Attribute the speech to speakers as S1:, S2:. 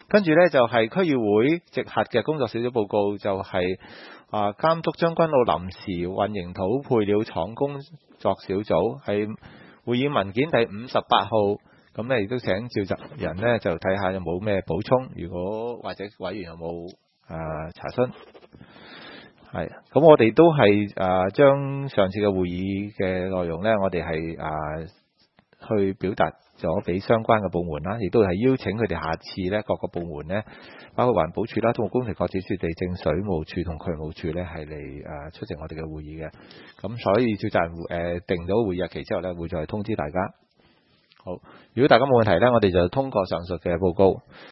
S1: 跟住呢，就係區議會直轄嘅工作小組報告，就係監督將軍澳臨時混凝土配料廠工作小組，係會議文件第58號。咁咧亦都請召集人呢，就睇下有冇咩補充，如果或者委員有冇查詢。係，咁我哋都係將上次嘅會議嘅內容呢，我哋係去表達咗俾相關嘅部門啦，亦都係邀請佢哋下次呢各個部門呢，包括環保署啦、土木工程拓展署、地政水務署同渠務署呢，係嚟出席我哋嘅會議嘅。咁所以召集人定咗會議日期之後呢，會再通知大家。好，如果大家冇問題呢，我哋就通過上述嘅報告。